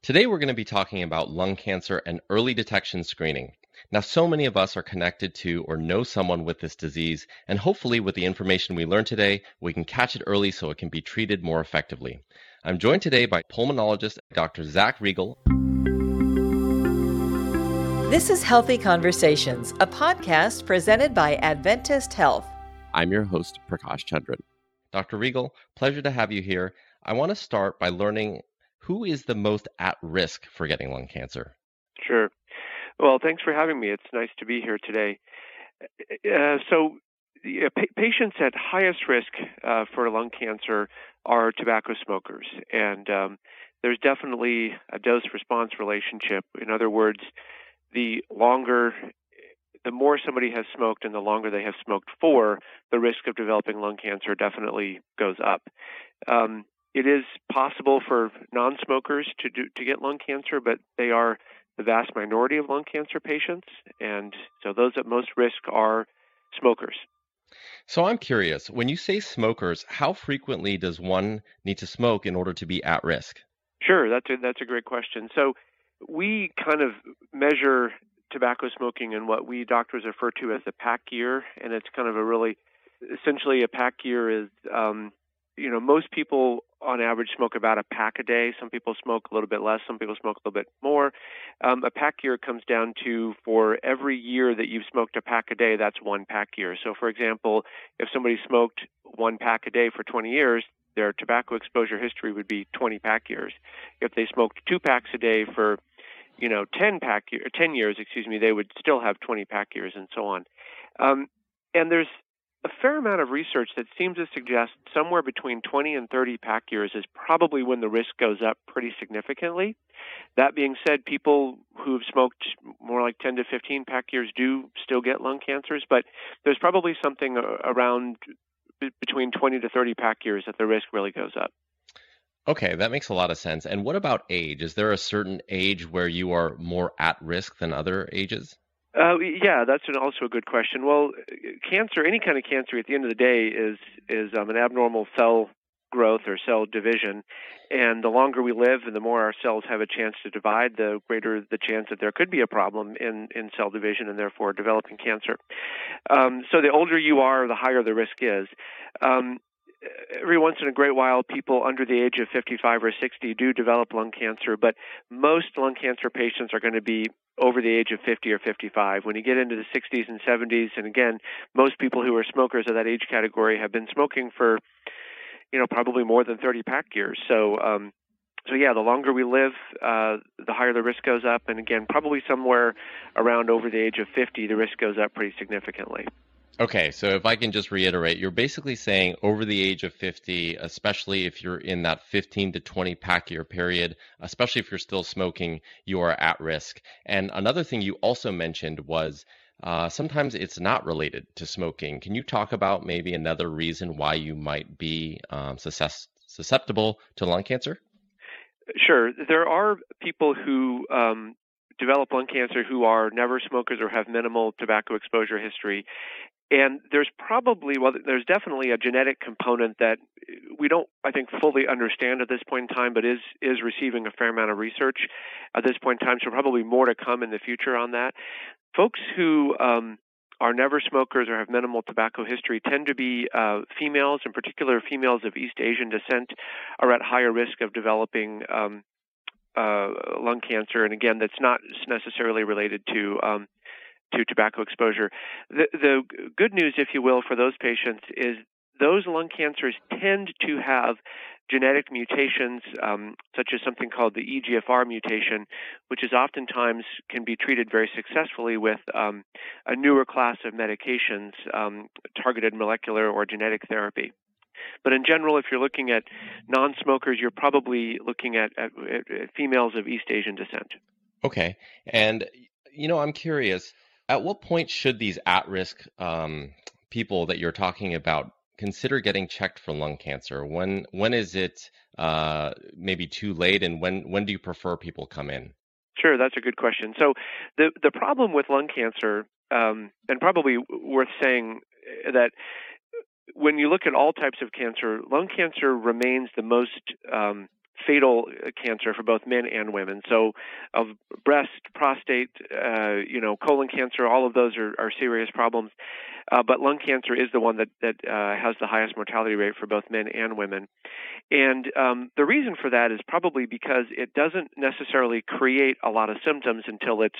Today, we're going to be talking about lung cancer and early detection screening. Now, so many of us are connected to or know someone with this disease, and hopefully, with the information we learn today, we can catch it early so it can be treated more effectively. I'm joined today by pulmonologist Dr. Zach Riegel. This is Healthy Conversations, a podcast presented by Adventist Health. I'm your host, Prakash Chandran. Dr. Riegel, pleasure to have you here. I want to start by learning who is the most at risk for getting lung cancer? Sure. Well, thanks for having me. It's nice to be here today. Patients at highest risk for lung cancer are tobacco smokers, and there's definitely a dose-response relationship. In other words, the more somebody has smoked and the longer they have smoked for, the risk of developing lung cancer definitely goes up. It is possible for non-smokers to get lung cancer, but they are the vast minority of lung cancer patients, and so those at most risk are smokers. So I'm curious, when you say smokers, how frequently does one need to smoke in order to be at risk? Sure, that's a great question. So we kind of measure tobacco smoking in what we doctors refer to as the pack year, and it's kind of essentially a pack year is, most people on average smoke about a pack a day. Some people smoke a little bit less. Some people smoke a little bit more. A pack year comes down to, for every year that you've smoked a pack a day, that's one pack year. So, for example, if somebody smoked one pack a day for 20 years, their tobacco exposure history would be 20 pack years. If they smoked 2 packs a day for 10 years, they would still have 20 pack years, and so on. And there's a fair amount of research that seems to suggest somewhere between 20 and 30 pack years is probably when the risk goes up pretty significantly. That being said, people who've smoked more like 10 to 15 pack years do still get lung cancers, but there's probably something around between 20 to 30 pack years that the risk really goes up. Okay, that makes a lot of sense. And what about age? Is there a certain age where you are more at risk than other ages? Yeah, that's also a good question. Well, cancer, any kind of cancer, at the end of the day, is an abnormal cell growth or cell division, and the longer we live and the more our cells have a chance to divide, the greater the chance that there could be a problem in cell division and therefore developing cancer. So the older you are, the higher the risk is. Every once in a great while, people under the age of 55 or 60 do develop lung cancer, but most lung cancer patients are going to be over the age of 50 or 55. When you get into the 60s and 70s, and again, most people who are smokers of that age category have been smoking for, probably more than 30 pack years. So yeah, the longer we live, the higher the risk goes up. And again, probably somewhere around over the age of 50, the risk goes up pretty significantly. Okay, so if I can just reiterate, you're basically saying over the age of 50, especially if you're in that 15 to 20 pack year period, especially if you're still smoking, you are at risk. And another thing you also mentioned was sometimes it's not related to smoking. Can you talk about maybe another reason why you might be susceptible to lung cancer? Sure. There are people who develop lung cancer who are never smokers or have minimal tobacco exposure history. And there's definitely a genetic component that we don't, I think, fully understand at this point in time, but is receiving a fair amount of research at this point in time, so probably more to come in the future on that. Folks who are never smokers or have minimal tobacco history tend to be females, in particular females of East Asian descent, are at higher risk of developing lung cancer, and again, that's not necessarily related to tobacco exposure. The good news, if you will, for those patients is those lung cancers tend to have genetic mutations, such as something called the EGFR mutation, which is oftentimes can be treated very successfully with a newer class of medications, targeted molecular or genetic therapy. But in general, if you're looking at non-smokers, you're probably looking at females of East Asian descent. Okay. And, I'm curious, at what point should these at-risk people that you're talking about consider getting checked for lung cancer? When is it maybe too late, and when do you prefer people come in? Sure, that's a good question. So the problem with lung cancer, and probably worth saying that when you look at all types of cancer, lung cancer remains the most fatal cancer for both men and women. So of breast, prostate, colon cancer, all of those are serious problems. But lung cancer is the one that has the highest mortality rate for both men and women. And the reason for that is probably because it doesn't necessarily create a lot of symptoms until it's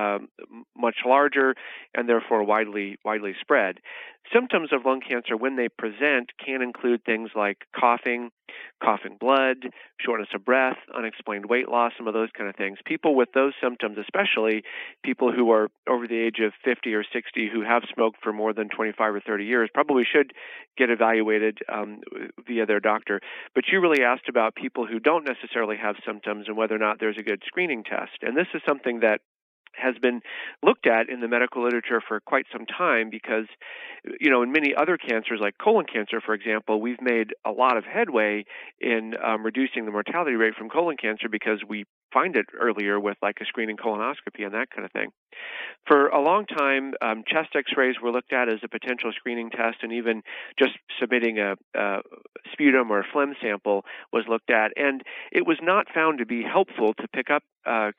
much larger and therefore widely spread. Symptoms of lung cancer when they present can include things like coughing blood, shortness of breath, unexplained weight loss, some of those kind of things. People with those symptoms, especially people who are over the age of 50 or 60 who have smoked for more than 25 or 30 years, probably should get evaluated via their doctor. But you really asked about people who don't necessarily have symptoms and whether or not there's a good screening test. And this is something that has been looked at in the medical literature for quite some time because, in many other cancers like colon cancer, for example, we've made a lot of headway in reducing the mortality rate from colon cancer because we find it earlier with like a screening colonoscopy and that kind of thing. For a long time, chest x-rays were looked at as a potential screening test, and even just submitting a sputum or a phlegm sample was looked at. And it was not found to be helpful to pick up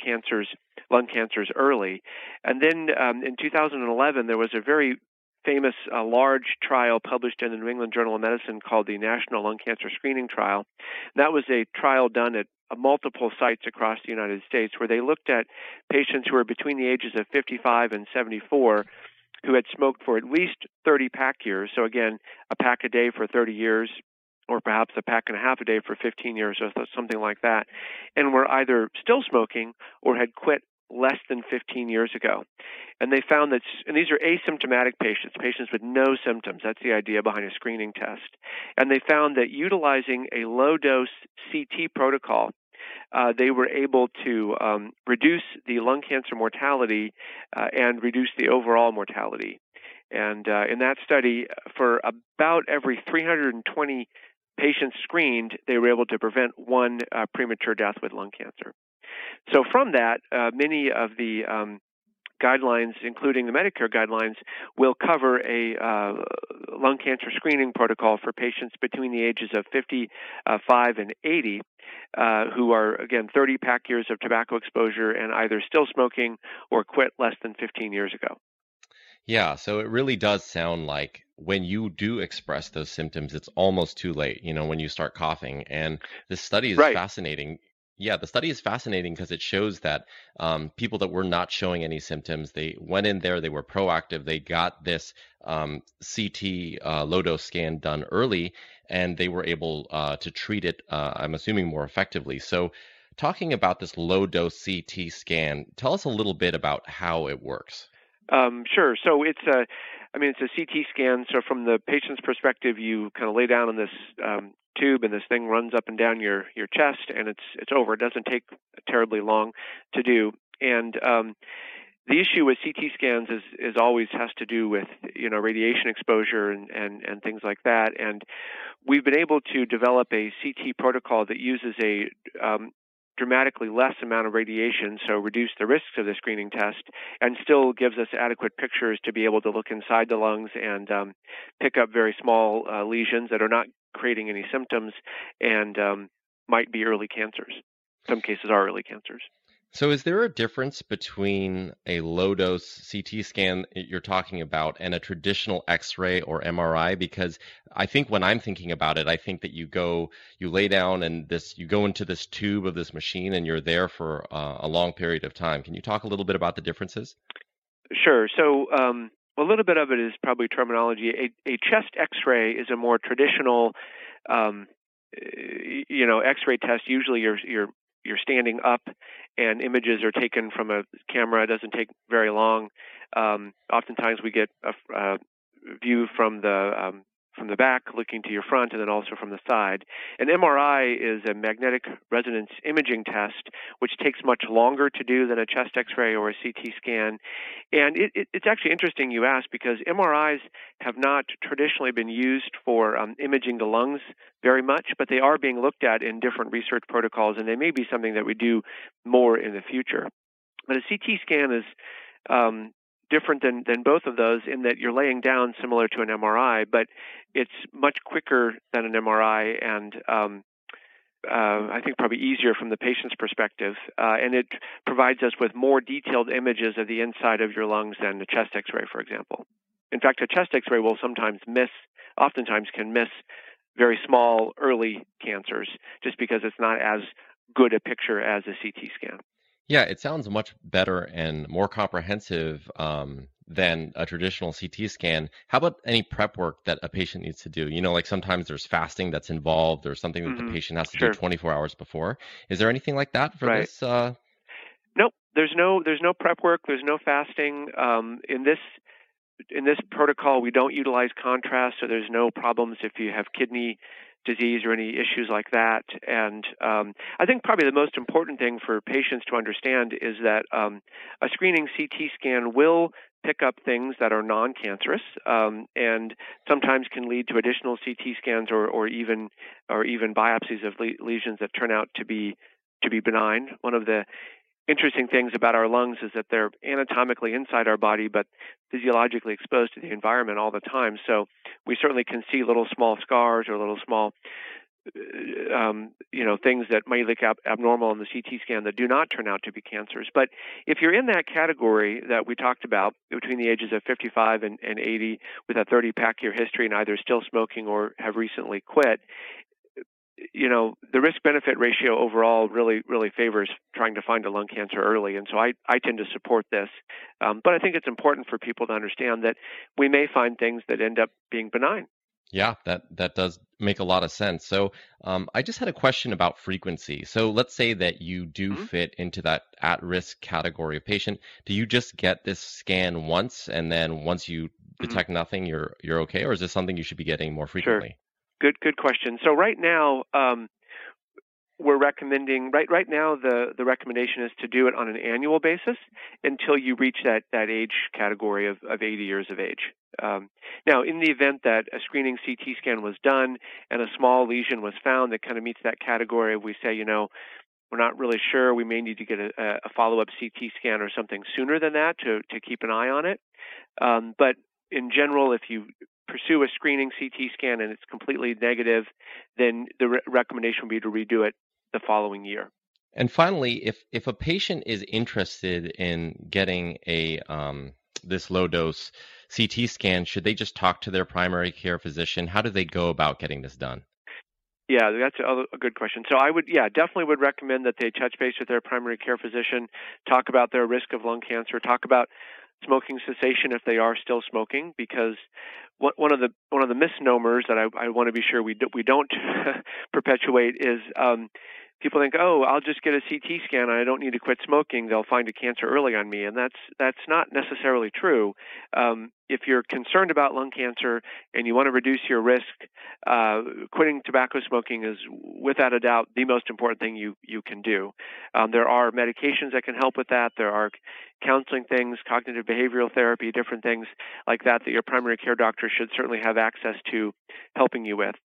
lung cancers early. And then in 2011, there was a very famous large trial published in the New England Journal of Medicine called the National Lung Cancer Screening Trial. That was a trial done at multiple sites across the United States where they looked at patients who were between the ages of 55 and 74 who had smoked for at least 30 pack years. So again, a pack a day for 30 years, or perhaps a pack and a half a day for 15 years or something like that, and were either still smoking or had quit less than 15 years ago. And they found that, and these are asymptomatic patients with no symptoms. That's the idea behind a screening test. And they found that utilizing a low-dose CT protocol, they were able to reduce the lung cancer mortality and reduce the overall mortality. And in that study, for about every 320 patients screened, they were able to prevent one premature death with lung cancer. So from that, many of the guidelines, including the Medicare guidelines, will cover a lung cancer screening protocol for patients between the ages of 55 and 80 who are, again, 30 pack years of tobacco exposure and either still smoking or quit less than 15 years ago. Yeah, so it really does sound like when you do express those symptoms, it's almost too late, when you start coughing. And this study is Right. fascinating. Yeah, the study is fascinating because it shows that people that were not showing any symptoms, they went in there, they were proactive, they got this CT low-dose scan done early, and they were able to treat it, I'm assuming, more effectively. So talking about this low-dose CT scan, tell us a little bit about how it works. Sure. So it's a CT scan. So from the patient's perspective, you kind of lay down on this tube, and this thing runs up and down your chest, and it's over. It doesn't take terribly long to do. And the issue with CT scans is always has to do with radiation exposure and things like that. And we've been able to develop a CT protocol that uses a dramatically less amount of radiation, so reduce the risks of the screening test, and still gives us adequate pictures to be able to look inside the lungs and pick up very small lesions that are not creating any symptoms and might be early cancers. Some cases are early cancers. So is there a difference between a low-dose CT scan you're talking about and a traditional X-ray or MRI? Because I think when I'm thinking about it, I think that you lay down and you go into this tube of this machine and you're there for a long period of time. Can you talk a little bit about the differences? Sure. So a little bit of it is probably terminology. A chest X-ray is a more traditional, X-ray test. Usually you're standing up, and images are taken from a camera. It doesn't take very long. Oftentimes we get a view from the back looking to your front, and then also from the side. An MRI is a magnetic resonance imaging test, which takes much longer to do than a chest X-ray or a CT scan. And it's actually interesting you ask, because MRIs have not traditionally been used for imaging the lungs very much, but they are being looked at in different research protocols, and they may be something that we do more in the future. But a CT scan is different than both of those in that you're laying down similar to an MRI, but it's much quicker than an MRI, and I think probably easier from the patient's perspective, and it provides us with more detailed images of the inside of your lungs than a chest X-ray, for example. In fact, a chest X-ray will oftentimes can miss very small early cancers just because it's not as good a picture as a CT scan. Yeah, it sounds much better and more comprehensive than a traditional CT scan. How about any prep work that a patient needs to do? Like sometimes there's fasting that's involved or something that the patient has to do Sure. 24 hours before. Is there anything like that for Right. this? Nope. There's no prep work. There's no fasting. In this protocol, we don't utilize contrast, so there's no problems if you have kidney disease or any issues like that. And I think probably the most important thing for patients to understand is that a screening CT scan will pick up things that are non-cancerous and sometimes can lead to additional CT scans or even biopsies of lesions that turn out to be benign. One of the interesting things about our lungs is that they're anatomically inside our body, but physiologically exposed to the environment all the time. So we certainly can see little small scars or little small, things that may look abnormal in the CT scan that do not turn out to be cancers. But if you're in that category that we talked about between the ages of 55 and 80 with a 30-pack year history and either still smoking or have recently quit, the risk-benefit ratio overall really, really favors trying to find a lung cancer early. And so I tend to support this. But I think it's important for people to understand that we may find things that end up being benign. Yeah, that does make a lot of sense. So I just had a question about frequency. So let's say that you do fit into that at-risk category of patient. Do you just get this scan once, and then once you detect nothing, you're okay? Or is this something you should be getting more frequently? Sure. Good question. So right now, we're recommending right now the recommendation is to do it on an annual basis until you reach that age category of 80 years of age. Now, in the event that a screening CT scan was done and a small lesion was found that kind of meets that category, we say, we're not really sure. We may need to get a follow-up CT scan or something sooner than that to keep an eye on it. But in general, if you pursue a screening CT scan and it's completely negative, then the recommendation would be to redo it the following year. And finally, if a patient is interested in getting this low dose CT scan, should they just talk to their primary care physician? How do they go about getting this done? Yeah, that's a good question. So I would, definitely would recommend that they touch base with their primary care physician, talk about their risk of lung cancer, talk about smoking cessation if they are still smoking, because one of the misnomers that I want to be sure we don't perpetuate is people think, oh, I'll just get a CT scan and I don't need to quit smoking. They'll find a cancer early on me, and that's not necessarily true. If you're concerned about lung cancer and you want to reduce your risk, quitting tobacco smoking is without a doubt the most important thing you can do. There are medications that can help with that. There are counseling things, cognitive behavioral therapy, different things like that your primary care doctor should certainly have access to helping you with.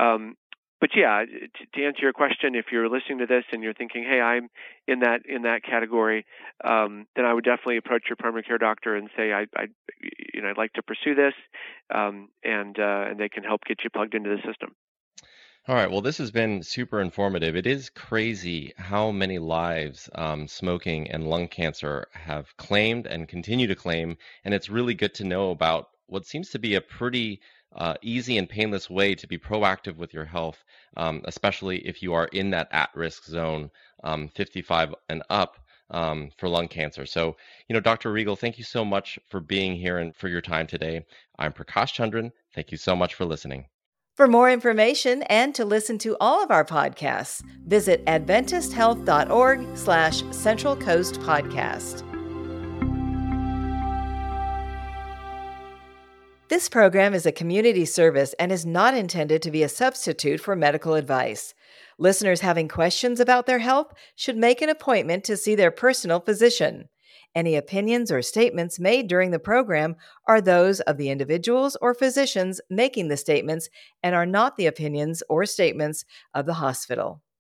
But yeah, to answer your question, if you're listening to this and you're thinking, "Hey, I'm in that category," then I would definitely approach your primary care doctor and say, "I'd like to pursue this," and they can help get you plugged into the system. All right. Well, this has been super informative. It is crazy how many lives smoking and lung cancer have claimed and continue to claim, and it's really good to know about what seems to be a pretty easy and painless way to be proactive with your health, especially if you are in that at-risk zone, 55 and up, for lung cancer. So, Dr. Regal, thank you so much for being here and for your time today. I'm Prakash Chandran. Thank you so much for listening. For more information and to listen to all of our podcasts, visit adventisthealth.org/Central Coast Podcast. This program is a community service and is not intended to be a substitute for medical advice. Listeners having questions about their health should make an appointment to see their personal physician. Any opinions or statements made during the program are those of the individuals or physicians making the statements and are not the opinions or statements of the hospital.